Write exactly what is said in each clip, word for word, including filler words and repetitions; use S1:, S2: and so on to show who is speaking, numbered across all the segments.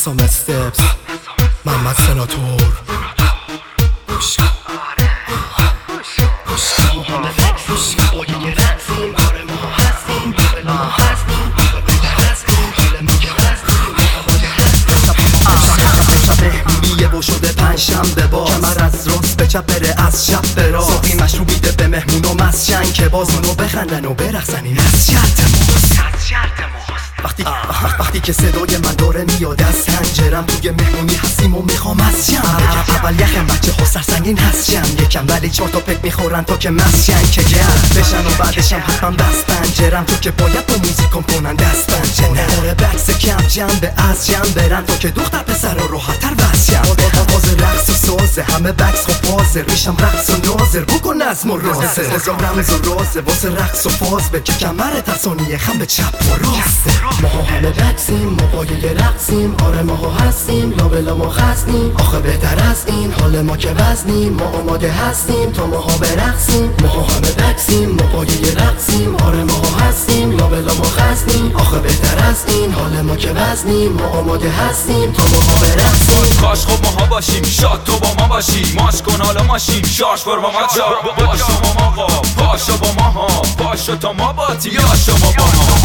S1: حسام استپس محمد سناتور و شده پنجشنبه باز کمر از راست به چپ بره از شب به راست صبحی مشروبیده به مهمون و مسشن که باز اونو بخندن و برقصن این از شرط ماست وقتی وقتی که صدای من داره میاد از هنجرم توی مهمونی هستیم و میخوام از شم اول یخم بچه ها سرسنگین هست شم یکم ولی چهار تا پک میخورن تا که مسشن که گرم بشن و بعدشم حتما بست پنجرم تو که باید با موزیکم کنن دست پنجه نه بکس کم جنبه از جنب برن تا که دختر پسر رو راحت تر بسیم باز رقص و سازه همه بکس خب بازه ریشم رقص و نازر بکن نظم و رازه رزا رمز و رازه واسه رقص و فاز به که کمر تصانیه خم به چپ و راسته ماها همه بکسیم ما پایه رقصیم آره ماها هستیم لابلا ما خستیم آخه بهتر از این حال ما که وزنیم ما آماده هستیم تا ماها برقصیم ماها همه بکسیم ما پایه رقصیم آره ماها هستیم لابلا ما خستیم آخه بهتر از این حال ما که وزنیم ما آماده هستیم تا ماها برقصیم
S2: کاش خب ماها باشیم شاد تو با ما باشی ماش کن حالا ماشیم شاش بر با ما جا باشو با ما آقا پاشو با ما ها پاشو تا ما باتی یا شما با ما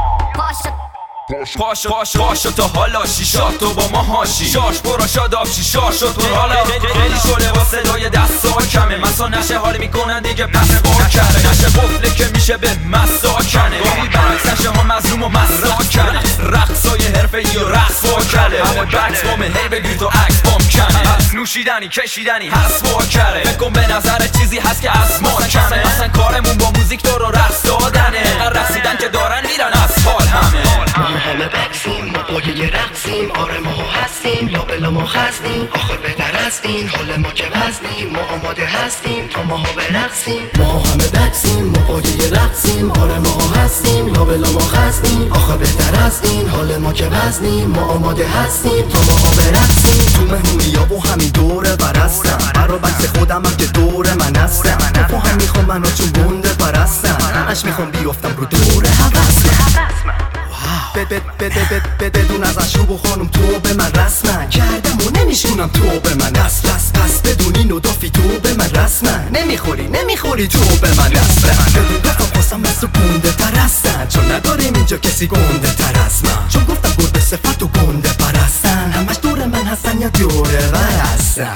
S2: پاشو پاشو پاشو تا حالا شیشا تو با ما هاشی شاش برو شاداب شی شاشو تو حالا خیلی شده با صدای دستا کمه مسا نشه حال میکنن دیگه پس با کره نشه قفله که میشه به مساکنه بابی برعکس نشه ها مظلوم و مساکنه رقصای حرفه ای و رقص با کله همه بکس بامه هی بگیر تو عکس بام کنه از نوشیدنی کشیدنی هست با کره بکن به نظر چیزی هست که از ما کمه مثلا کارمون با موزیک تو رو رقص دادنه رقصیدن که دارن میرن از حال همه
S1: همه بکسیم ما پایه رقصیم آره ما هستیم لابلا ما خستیم آخر بهتر از این حال ما که وزنیم ما آماده هستیم تا ماها برقصیم ما همه بکسیم ما پایه رقصیم آره ما هستیم لابلا ما خستیم آخر بهتر از این حال ما که وزنیم ما آماده هستیم تا ماها برقصیم تو مهمونی ها و همین دوره برستم برا بکس خودم هم که دور من هستم تو هم میخوام منو چون گنده پرستم همش میخوام بیافتم رو دور هوسم بده بده بده بدون از اشوب و خانم تو به من رسمن کردم و نمیشونم تو به من دست پس پس بدون اینو دافی تو به من رسمن نمیخوری نمیخوری تو به من دست بدون دفعه خواستم مثل گنده پرستن چون نداریم اینجا کسی گنده تر از من چون گفتم گرد صفت و گنده پرستن همش دور من هستن یا دوره ورستن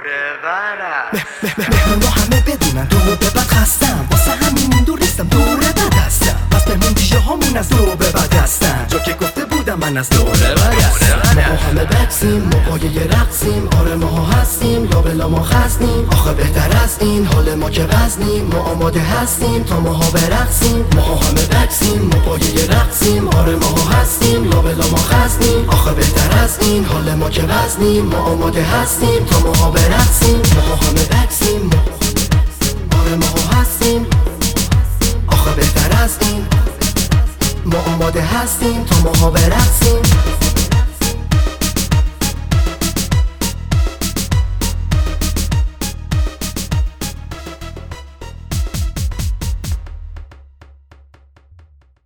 S1: مهمون ها همه بدونن دو به بد خستم واسه همین این دور نیستم دوره بد هستم پس مهمون دیجه هامون از دو به بد هستن جا که گفته بودم من از دوره بد هستم ما همه بکسیم ما پایه رقصیم آره ما هستیم لابلا ما خستیم آخه بهتر از این حال ما که وزنیم ما آماده هستیم تا ماها برقصیم ما همه بکسیم ما پایه رقصیم آره ما هستیم لابلا ما خستیم آخه بهتر از این حال ما که وزنیم ما آماده هستیم تا ماها برقصیم ما همه بکسیم آره ما هستیم آخه بهتر از این ما آماده هستیم تا ماها برقصیم